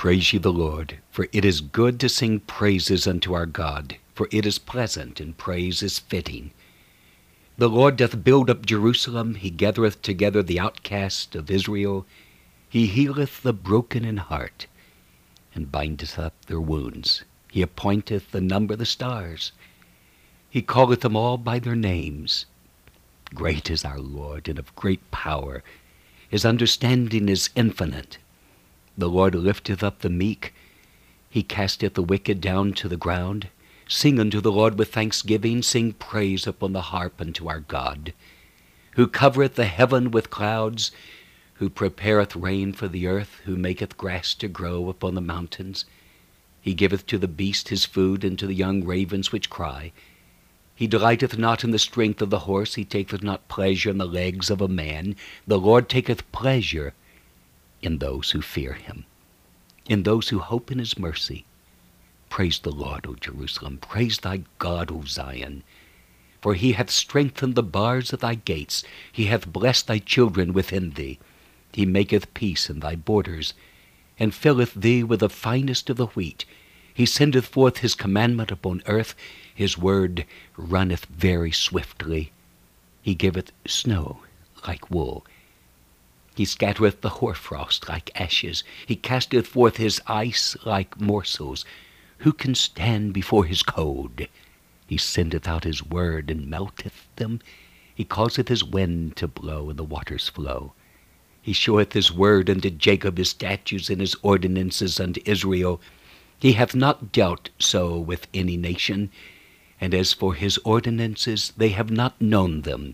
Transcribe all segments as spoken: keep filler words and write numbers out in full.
Praise ye the Lord, for it is good to sing praises unto our God, for it is pleasant, and praise is fitting. The Lord doth build up Jerusalem, he gathereth together the outcast of Israel. He healeth the broken in heart, and bindeth up their wounds. He appointeth the number of the stars. He calleth them all by their names. Great is our Lord, and of great power. His understanding is infinite. The Lord lifteth up the meek. He casteth the wicked down to the ground. Sing unto the Lord with thanksgiving. Sing praise upon the harp unto our God, who covereth the heaven with clouds, who prepareth rain for the earth, who maketh grass to grow upon the mountains. He giveth to the beast his food, and to the young ravens which cry. He delighteth not in the strength of the horse. He taketh not pleasure in the legs of a man. The Lord taketh pleasure in those who fear him, in those who hope in his mercy. Praise the Lord, O Jerusalem. Praise thy God, O Zion. For he hath strengthened the bars of thy gates. He hath blessed thy children within thee. He maketh peace in thy borders, and filleth thee with the finest of the wheat. He sendeth forth his commandment upon earth. His word runneth very swiftly. He giveth snow like wool. He scattereth the hoarfrost like ashes. He casteth forth his ice like morsels. Who can stand before his cold? He sendeth out his word, and melteth them. He causeth his wind to blow, and the waters flow. He showeth his word unto Jacob, his statutes and his ordinances unto Israel. He hath not dealt so with any nation, and as for his ordinances, they have not known them.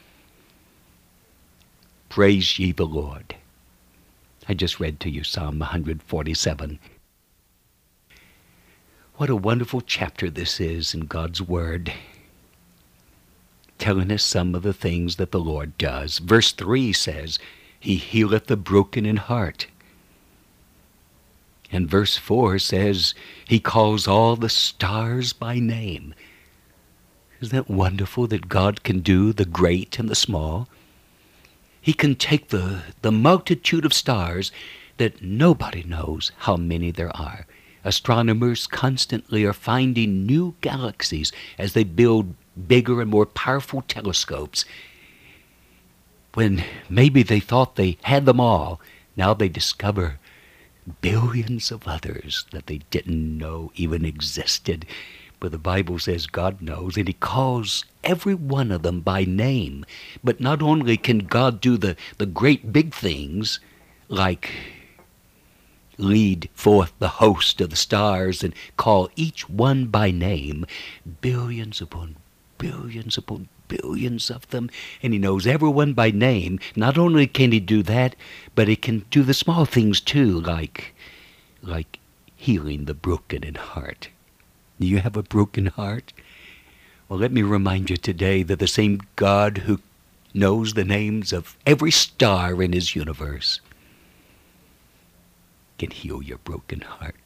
Praise ye the Lord. I just read to you Psalm one forty-seven. What a wonderful chapter this is in God's Word, telling us some of the things that the Lord does. Verse three says, he healeth the broken in heart. And verse four says, he calls all the stars by name. Isn't that wonderful that God can do the great and the small? He can take the, the multitude of stars that nobody knows how many there are. Astronomers constantly are finding new galaxies as they build bigger and more powerful telescopes. When maybe they thought they had them all, now they discover billions of others that they didn't know even existed. But the Bible says God knows, and he calls every one of them by name. But not only can God do the, the great big things, like lead forth the host of the stars and call each one by name, billions upon billions upon billions of them, and he knows everyone by name. Not only can he do that, but he can do the small things too, like, like healing the broken in heart. Do you have a broken heart? Well, let me remind you today that the same God who knows the names of every star in his universe can heal your broken heart.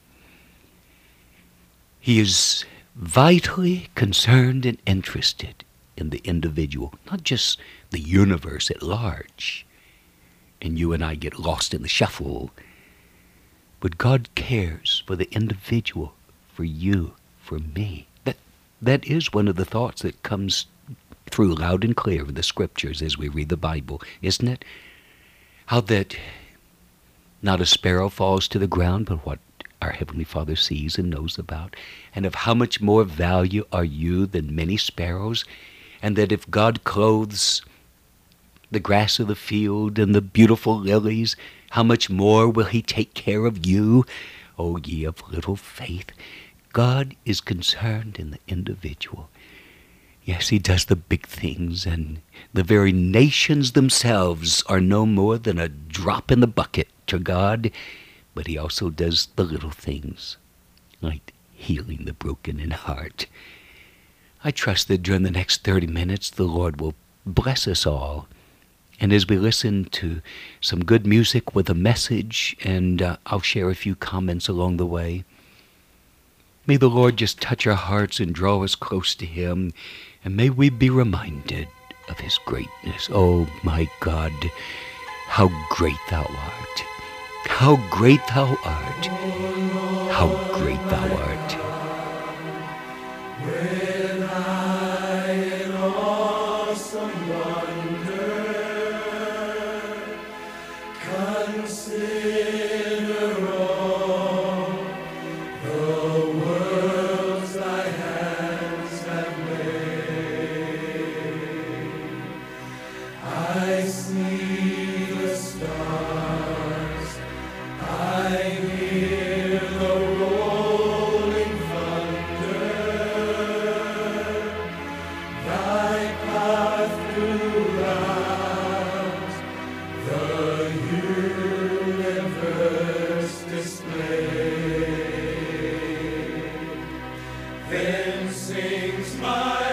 He is vitally concerned and interested in the individual, not just the universe at large. And you and I get lost in the shuffle. But God cares for the individual, for you, for me. That that is one of the thoughts that comes through loud and clear in the scriptures as we read the Bible, isn't it? How that not a sparrow falls to the ground, but what our Heavenly Father sees and knows about, and of how much more value are you than many sparrows, and that if God clothes the grass of the field and the beautiful lilies, how much more will he take care of you, O ye of little faith? God is concerned in the individual. Yes, he does the big things, and the very nations themselves are no more than a drop in the bucket to God, but he also does the little things, like healing the broken in heart. I trust that during the next thirty minutes, the Lord will bless us all. And as we listen to some good music with a message, and uh, I'll share a few comments along the way, may the Lord just touch our hearts and draw us close to him, and may we be reminded of his greatness. Oh, my God, how great thou art. How great thou art! How great thou art! When I in awesome wonder consider all the worlds thy hands have made, I see the stars, I hear the rolling thunder, thy path throughout the universe displayed. Then sings my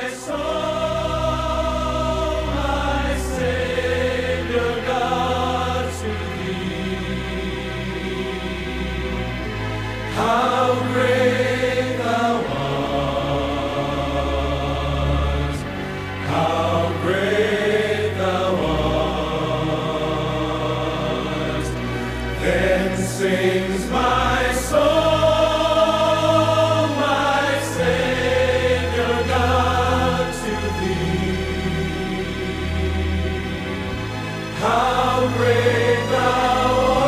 soul, my Savior God, to thee. How great thou art! How great thou art! Then sings my soul, my Savior God, to thee. How great thou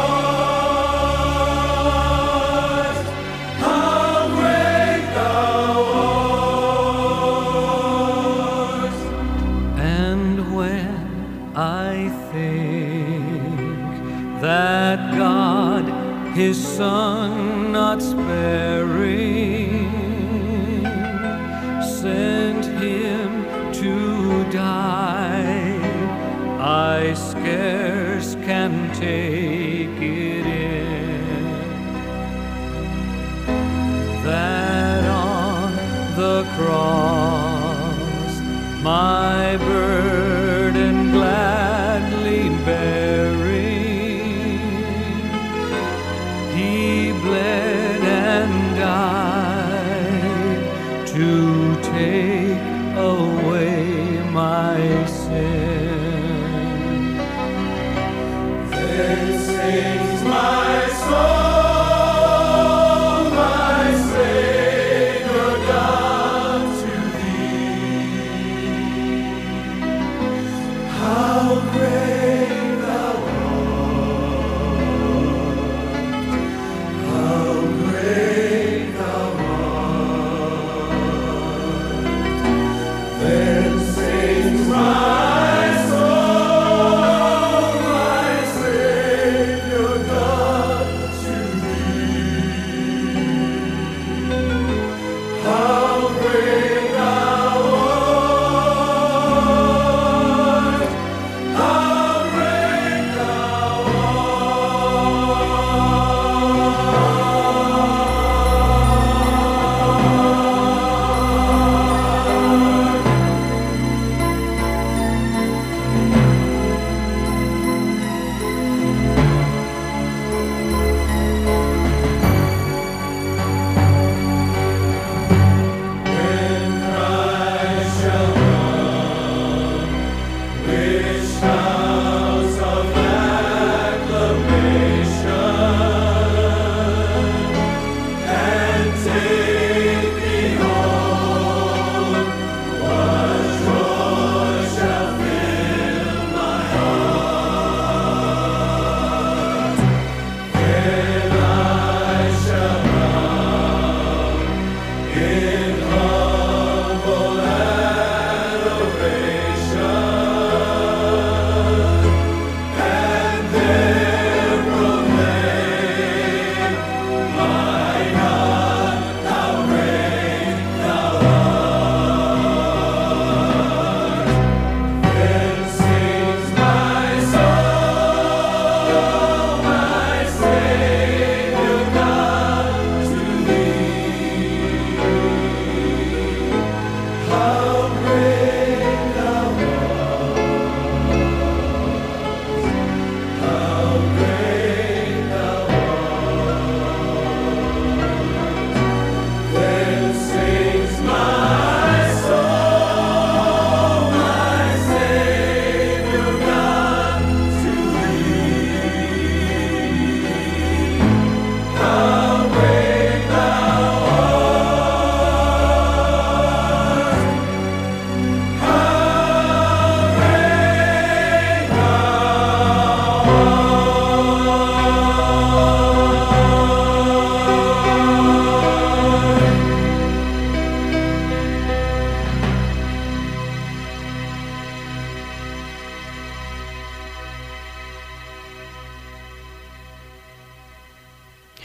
art! How great thou art! And when I think that God, his Son not sparing, sent him to die, I scarce can take it in, that on the cross my burden gladly bearing, he bled and died to take away my sin. Then sings my soul, my Savior God, to thee.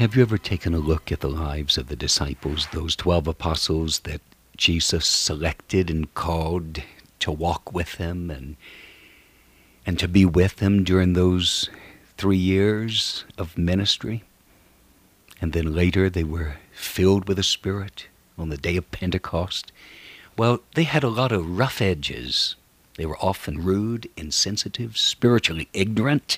Have you ever taken a look at the lives of the disciples, those twelve apostles that Jesus selected and called to walk with him and and to be with him during those three years of ministry? And then later they were filled with the Spirit on the day of Pentecost. Well, they had a lot of rough edges. They were often rude, insensitive, spiritually ignorant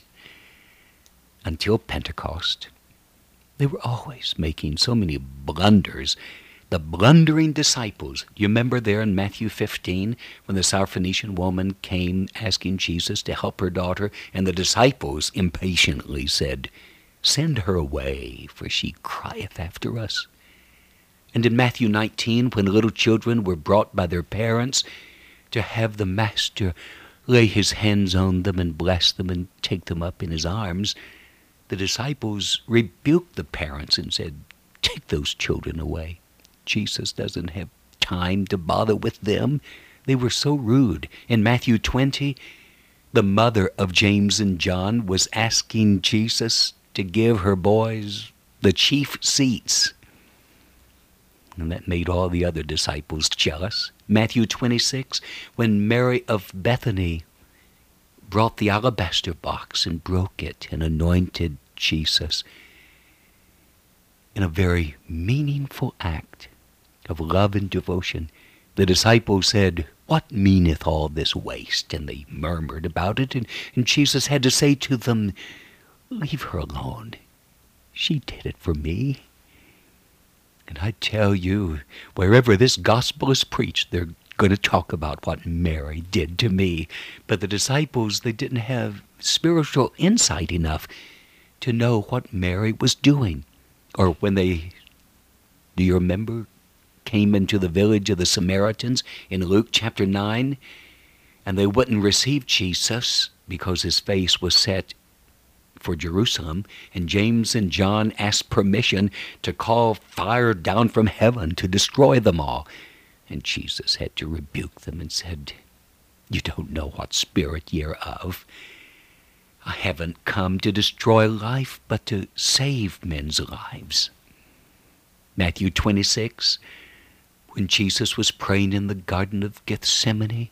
until Pentecost. They were always making so many blunders. The blundering disciples. You remember there in Matthew fifteen when the Syrophoenician woman came asking Jesus to help her daughter, and the disciples impatiently said, "Send her away, for she crieth after us." And in Matthew nineteen, when little children were brought by their parents to have the Master lay his hands on them and bless them and take them up in his arms, the disciples rebuked the parents and said, "Take those children away. Jesus doesn't have time to bother with them." They were so rude. In Matthew twenty, the mother of James and John was asking Jesus to give her boys the chief seats. And that made all the other disciples jealous. Matthew twenty-six, when Mary of Bethany brought the alabaster box and broke it and anointed Jesus in a very meaningful act of love and devotion, the disciples said, "What meaneth all this waste?" And they murmured about it, and, and Jesus had to say to them, "Leave her alone. She did it for me." And I tell you, wherever this gospel is preached, they're going to talk about what Mary did to me. But the disciples, they didn't have spiritual insight enough to know what Mary was doing. Or when they, do you remember, came into the village of the Samaritans in Luke chapter nine, and they wouldn't receive Jesus because his face was set for Jerusalem, and James and John asked permission to call fire down from heaven to destroy them all. And Jesus had to rebuke them and said, "You don't know what spirit you're of. I haven't come to destroy life, but to save men's lives." Matthew twenty-six, when Jesus was praying in the Garden of Gethsemane,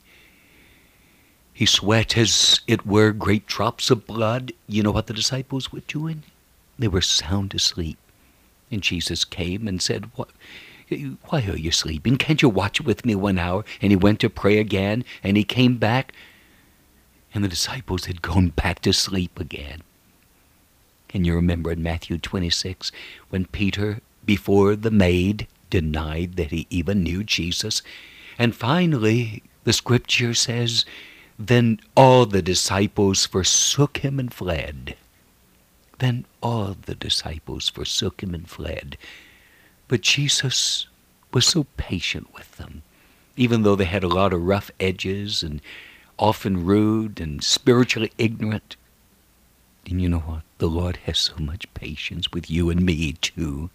he sweat as it were great drops of blood. You know what the disciples were doing? They were sound asleep. And Jesus came and said, "What? Why are you sleeping? Can't you watch with me one hour?" And he went to pray again, and he came back, and the disciples had gone back to sleep again. Can you remember in Matthew twenty-six, when Peter, before the maid, denied that he even knew Jesus? And finally, the scripture says, then all the disciples forsook him and fled. Then all the disciples forsook him and fled. But Jesus was so patient with them, even though they had a lot of rough edges and often rude and spiritually ignorant. And you know what? The Lord has so much patience with you and me too.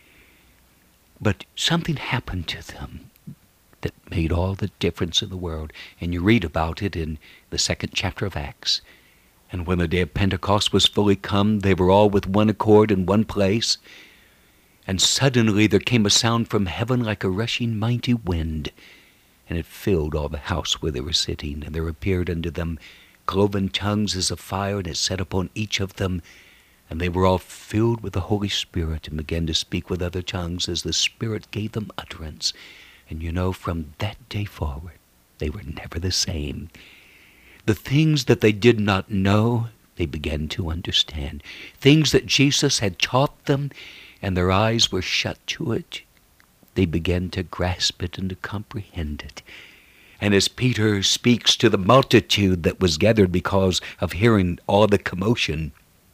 But something happened to them that made all the difference in the world. And you read about it in the second chapter of Acts. And when the day of Pentecost was fully come, they were all with one accord in one place. And suddenly there came a sound from heaven like a rushing mighty wind, and it filled all the house where they were sitting. And there appeared unto them cloven tongues as of fire, and it sat upon each of them. And they were all filled with the Holy Spirit, and began to speak with other tongues as the Spirit gave them utterance. And you know, from that day forward, they were never the same. The things that they did not know, they began to understand. Things that Jesus had taught them, and their eyes were shut to it, they began to grasp it and to comprehend it. And as Peter speaks to the multitude that was gathered because of hearing all the commotion,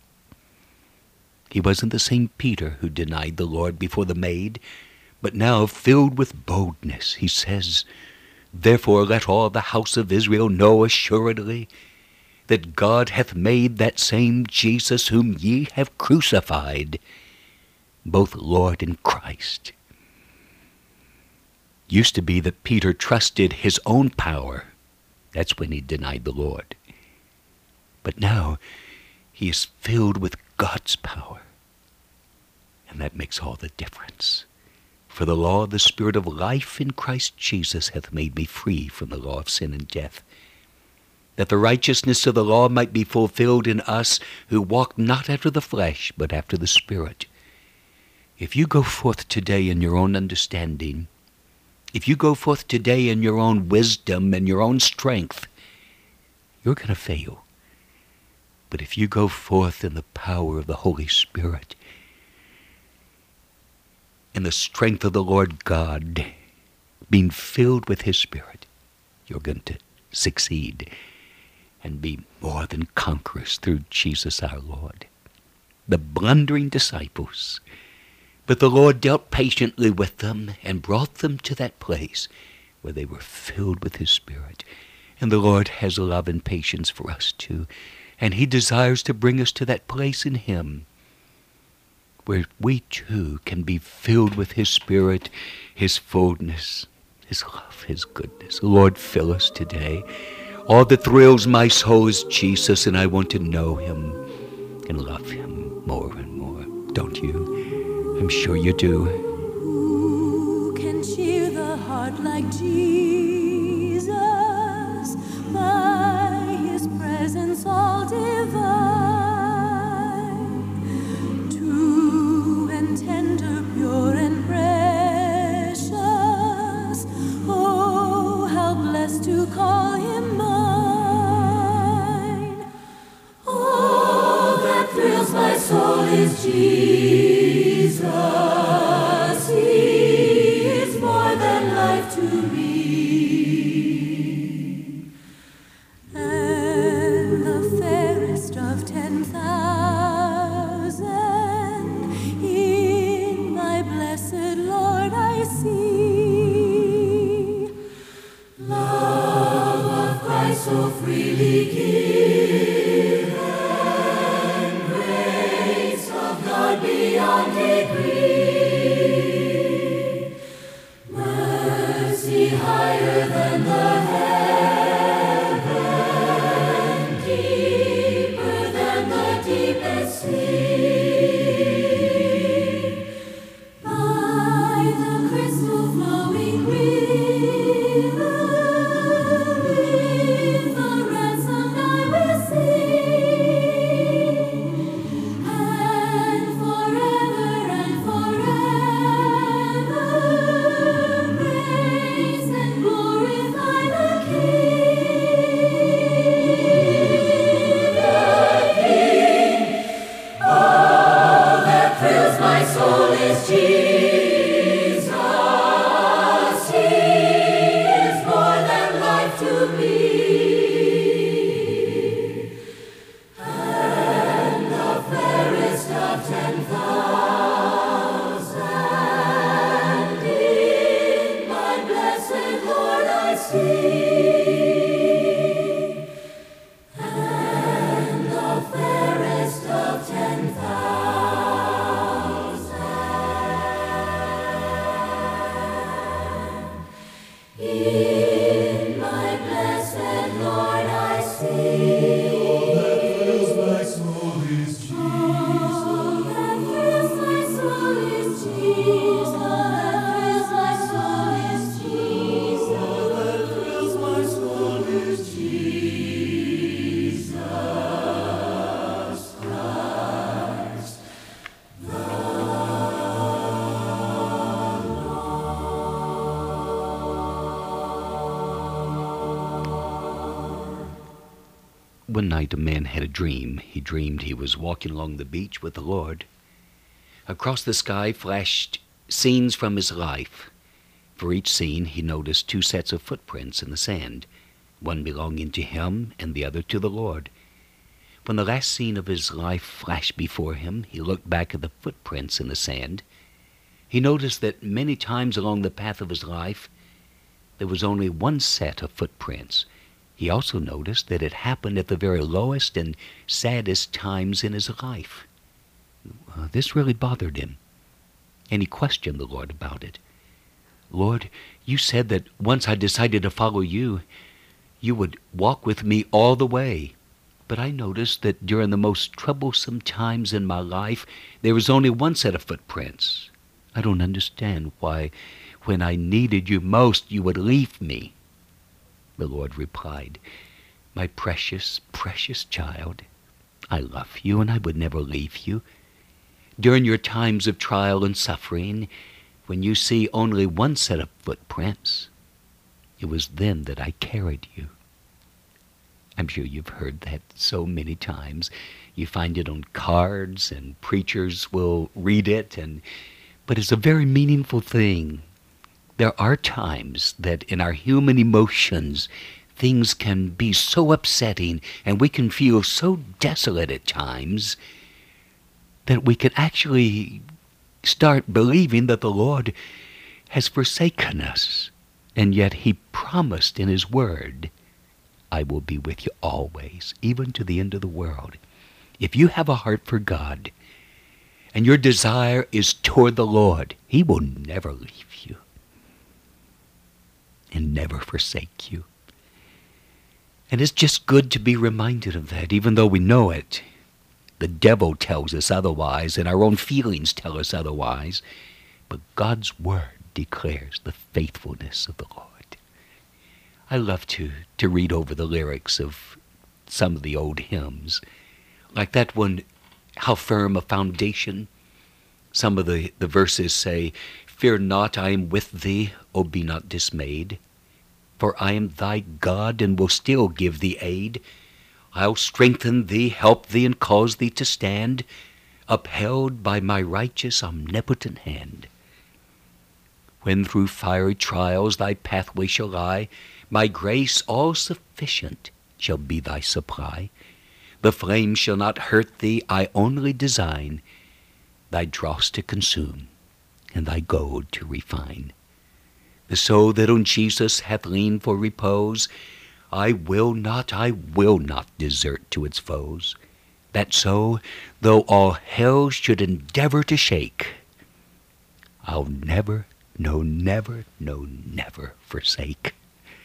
he wasn't the same Peter who denied the Lord before the maid, but now filled with boldness, he says, therefore let all the house of Israel know assuredly that God hath made that same Jesus whom ye have crucified, both Lord and Christ. Used to be that Peter trusted his own power. That's when he denied the Lord. But now he is filled with God's power. And that makes all the difference. For the law of the Spirit of life in Christ Jesus hath made me free from the law of sin and death, that the righteousness of the law might be fulfilled in us who walk not after the flesh, but after the Spirit. If you go forth today in your own understanding, if you go forth today in your own wisdom and your own strength, you're going to fail. But if you go forth in the power of the Holy Spirit, in the strength of the Lord God, being filled with His Spirit, you're going to succeed and be more than conquerors through Jesus our Lord. The blundering disciples, but the Lord dealt patiently with them and brought them to that place where they were filled with His Spirit. And the Lord has love and patience for us too. And He desires to bring us to that place in Him where we too can be filled with His Spirit, His fullness, His love, His goodness. Lord, fill us today. All that thrills my soul is Jesus, and I want to know Him and love Him more and more. Don't you? I'm sure you do. Who can cheer the heart like Jesus? By His presence all divine, true and tender, pure and precious. Oh, how blessed to call Him mine. All that thrills my soul is Jesus. He is more than life to me. And the fairest of ten thousand in my blessed Lord I see. Love of Christ so freely given, grace of God beyond degree, mercy higher than the heaven, deeper than the deepest sea. By the crystal flowing river, with the ransomed I will sing, and forever and forever praise and glorify the King. The King. All that thrills my soul is Jesus. He is more than life to me. And the fairest of ten thousand in my blessed Lord I see. And the fairest of ten thousand in my blessed Lord I see. All that thrills my soul is Jesus. All that thrills my soul is Jesus. All that thrills my soul is Jesus Christ, the One night a man had a dream. He dreamed he was walking along the beach with the Lord. Across the sky flashed scenes from his life. For each scene he noticed two sets of footprints in the sand, one belonging to him and the other to the Lord. When the last scene of his life flashed before him, he looked back at the footprints in the sand. He noticed that many times along the path of his life there was only one set of footprints. He also noticed that it happened at the very lowest and saddest times in his life. Uh, this really bothered him, and he questioned the Lord about it. Lord, you said that once I decided to follow you, you would walk with me all the way. But I noticed that during the most troublesome times in my life, there was only one set of footprints. I don't understand why, when I needed you most, you would leave me. The Lord replied, my precious, precious child, I love you and I would never leave you. During your times of trial and suffering, when you see only one set of footprints, it was then that I carried you. I'm sure you've heard that so many times. You find it on cards and preachers will read it, and but it's a very meaningful thing. There are times that in our human emotions, things can be so upsetting and we can feel so desolate at times that we can actually start believing that the Lord has forsaken us. And yet he promised in his word, I will be with you always, even to the end of the world. If you have a heart for God and your desire is toward the Lord, he will never leave you and never forsake you. And it's just good to be reminded of that, even though we know it. The devil tells us otherwise, and our own feelings tell us otherwise. But God's word declares the faithfulness of the Lord. I love to, to read over the lyrics of some of the old hymns. Like that one, How Firm a Foundation. Some of the, the verses say, fear not, I am with thee, O be not dismayed. For I am thy God, and will still give thee aid. I'll strengthen thee, help thee, and cause thee to stand, upheld by my righteous omnipotent hand. When through fiery trials thy pathway shall lie, my grace all sufficient shall be thy supply. The flame shall not hurt thee, I only design thy dross to consume, and thy gold to refine. The soul that on Jesus hath leaned for repose, I will not, I will not desert to its foes. That so, though all hell should endeavor to shake, I'll never, no never, no never forsake.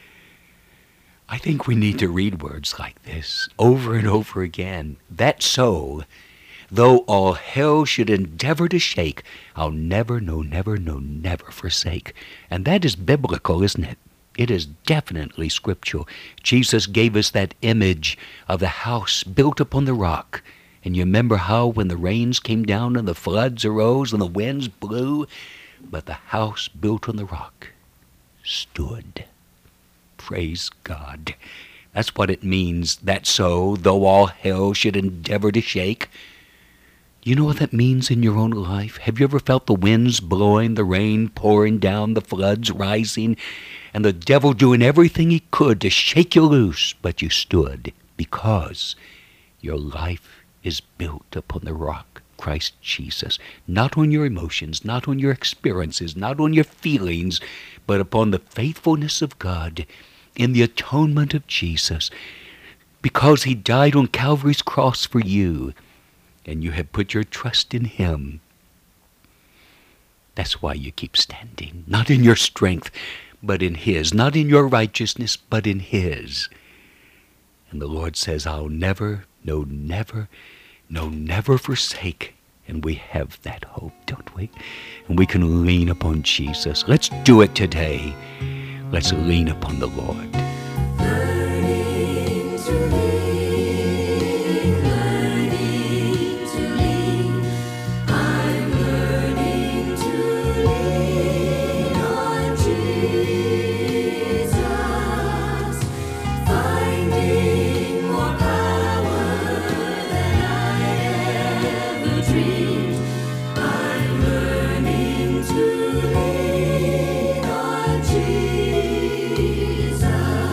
I think we need to read words like this over and over again. That so, though all hell should endeavor to shake, I'll never, no never, no never forsake. And that is biblical, isn't it? It is definitely scriptural. Jesus gave us that image of the house built upon the rock. And you remember how when the rains came down and the floods arose and the winds blew, but the house built on the rock stood. Praise God. That's what it means, that so, though all hell should endeavor to shake. You know what that means in your own life? Have you ever felt the winds blowing, the rain pouring down, the floods rising, and the devil doing everything he could to shake you loose, but you stood because your life is built upon the rock, Christ Jesus, not on your emotions, not on your experiences, not on your feelings, but upon the faithfulness of God in the atonement of Jesus, because he died on Calvary's cross for you, and you have put your trust in him. That's why you keep standing, not in your strength, but in his, not in your righteousness, but in his. And the Lord says, I'll never, no never, no never forsake. And we have that hope, don't we? And we can lean upon Jesus. Let's do it today. Let's lean upon the Lord. Learning to lean, learning to lean. I'm learning to lean on Jesus, finding more power than I ever dreamed. I'm learning to lean on Jesus.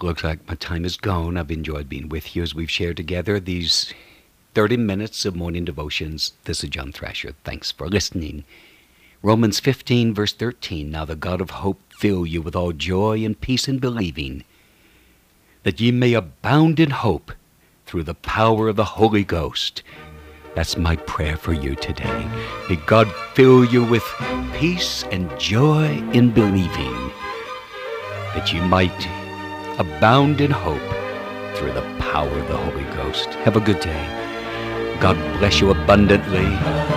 looks like my time is gone. I've enjoyed being with you as we've shared together these thirty minutes of morning devotions. This is John Thrasher. Thanks for listening. Romans fifteen, verse thirteen. Now the God of hope fill you with all joy and peace in believing, that ye may abound in hope through the power of the Holy Ghost. That's my prayer for you today. May God fill you with peace and joy in believing, that you might abound in hope through the power of the Holy Ghost. Have a good day. God bless you abundantly.